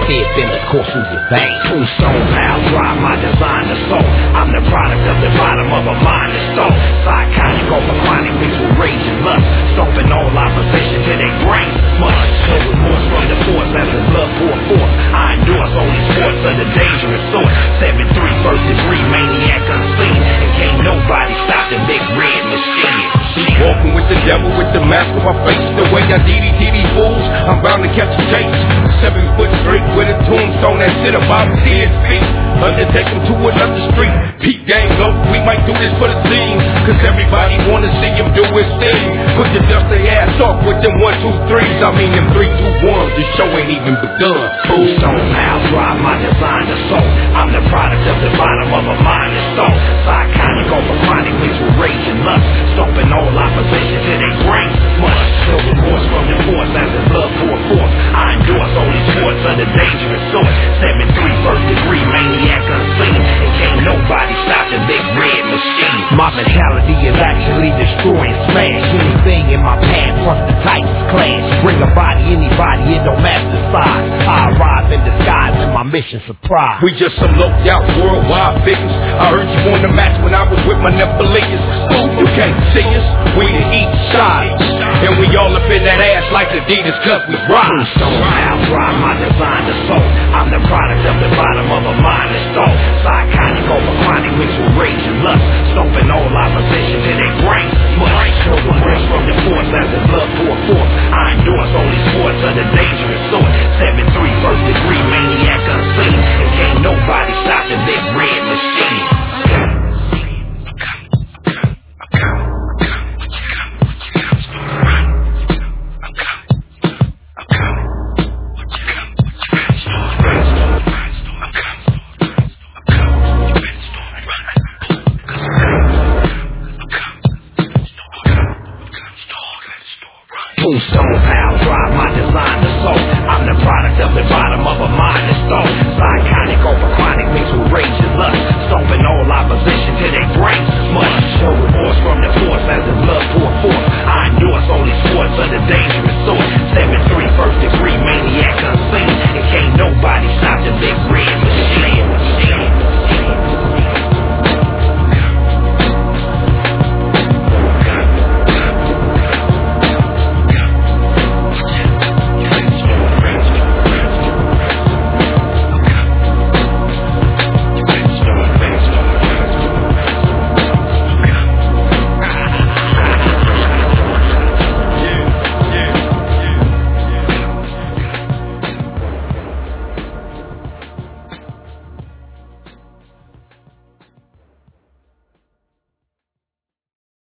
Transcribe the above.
fear feelings course through your veins. Tombstone, pal, drive my designer soul. I'm the product of the bottom of a mind and stone. Psychotic over chronic mixed with rage and lust. Stomping all opposition till they brains much. No remorse from the force as the blood pour forth. I endorse only sports of the dangerous sort. 7-3 first degree maniac unseen. And can't nobody stop the big red machine. Walking with the devil with the mask on my face. The way I DDT these fools, I'm bound to catch a chase. 7 foot straight with a tombstone that sit about 10 feet. Undertake him to another street. Peak gang low, we might do this for the team. Cause everybody wanna see him do his thing. Put the dust they ass off with them 1, 2, 3s. I mean them 3, 2, 1s. The show ain't even begun. Tombstone, pal, drive my designer soul. I'm the product of the bottom of a mind and stone. Psychotic over chronic mixed with rage and lust. Stomping all opposition till they brains much. No remorse from the force as the blood pour forth. I endorse only sports of the dangerous sort. 7-3 first degree maniac unseen. And can't nobody stop the big red machine. My mentality is actually destroy and smash anything in my path once the titans clash. Bring a body, anybody, it don't matter the size. I arrive in disguise and my mission surprise. We just some low out worldwide figures. I heard you on the match when I was with my Nepalese. You can't see us, we to each side. And we all up in that ass like Adidas cause we rock. Tombstone, pal, drive my designer soul. I'm the product of the bottom of a mind and stone. Psychotic over chronic mixed with rage and lust. Stomping all opposition till they brains much. No remorse from the force as the blood pour forth. I endorse only sports of the dangerous sort. 7-3 first degree maniac unseen. And can't nobody stop the big red machine. Tombstone, pal, drive my designer soul. I'm the product of the bottom of a mind and stone. Psychotic over chronic mixed with rage and lust. Stomping all opposition till they brains much. No remorse